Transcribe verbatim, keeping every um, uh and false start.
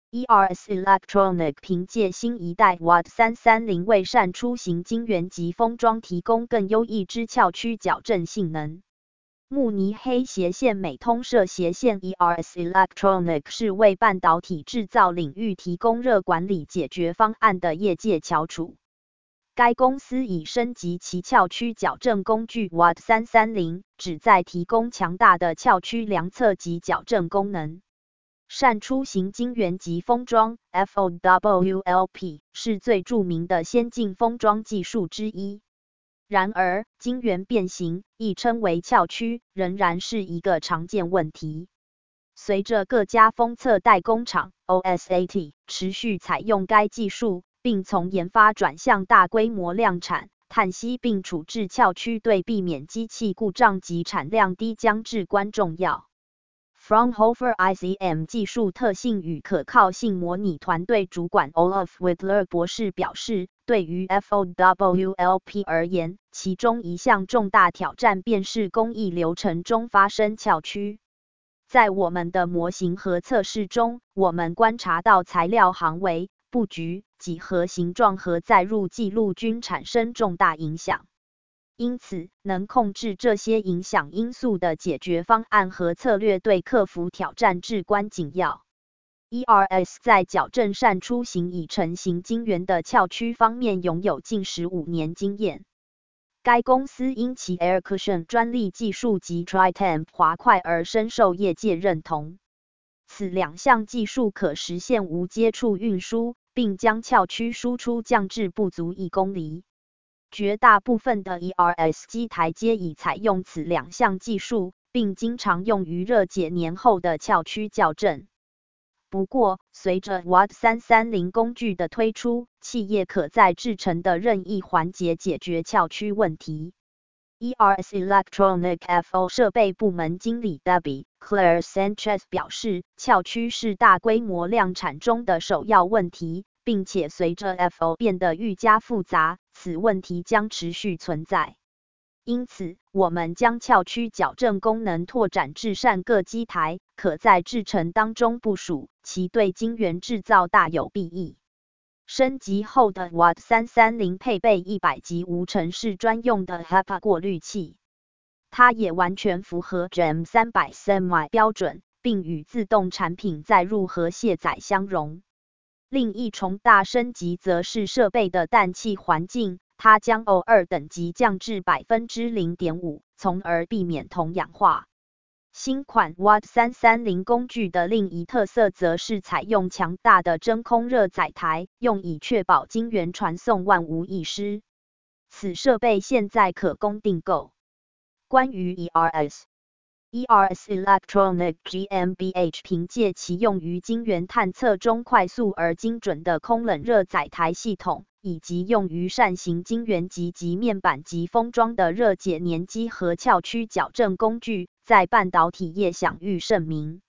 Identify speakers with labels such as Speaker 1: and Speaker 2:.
Speaker 1: E R S Electronic 凭借新一代 W A D 三三零为扇出型晶圆及封装提供更优异之翘曲矫正性能。慕尼黑斜线美通社斜线 E R S Electronic 是为半导体制造领域提供热管理解决方案的业界翘楚。该公司已升级其翘曲矫正工具 W A D 三三零，旨在提供强大的翘曲量测及矫正功能。扇出型晶圆及封装 F O W L P 是最著名的先进封装技术之一。然而，晶圆变形，亦称为翘曲，仍然是一个常见问题。随着各家封测代工厂 O S A T 持续采用该技术，并从研发转向大规模量产，碳吸并处置翘曲对避免机器故障及产量低将至关重要。Fraunhofer I C M 技术特性与可靠性模拟团队主管 Olaf Whittler 博士表示，对于 F O W L P 而言，其中一项重大挑战便是工艺流程中发生翘曲。在我们的模型和测试中，我们观察到材料行为、布局、几何形状和载入记录均产生重大影响。因此，能控制这些影响因素的解决方案和策略对克服挑战至关紧要。E R S 在矫正扇出型已成型晶圆的翘曲方面拥有近十五年经验。该公司因其 Air Cushion 专利技术及 Tri-Temp 滑块而深受业界认同。此两项技术可实现无接触运输，并将翘曲输出降至不足一公厘。绝大部分的 E R S 机台皆已采用此两项技术，并经常用于热解年后的翘曲校正。不过，随着 W A D 三三零工具的推出，企业可在制程的任意环节解决翘曲问题。E R S Electronic F O 设备部门经理 Debbie Claire Sanchez 表示，翘曲是大规模量产中的首要问题，并且随着 F O 变得愈加复杂，此问题将持续存在。因此，我们将翘曲矫正功能拓展至扇各机台，可在制程当中部署，其对晶圆制造大有裨益。升级后的 W A D 三三零配备一百级无尘室专用的 H E P A 过滤器，它也完全符合 G E M 三百 Semi 标准，并与自动产品载入和卸载相容。另一重大升级则是设备的氮气环境，它将 O 二 等级降至 百分之零点五， 从而避免铜氧化。新款 W A D 三三零工具的另一特色则是采用强大的真空热载台，用以确保晶圆传送万无一失。此设备现在可供订购。关于 E R S，E R S Electronic G M B H 凭借其用于晶圆探测中快速而精准的空冷热载台系统，以及用于扇形晶圆及极面板及封装的热解年机和翘曲矫正工具，在半导体业享誉盛名。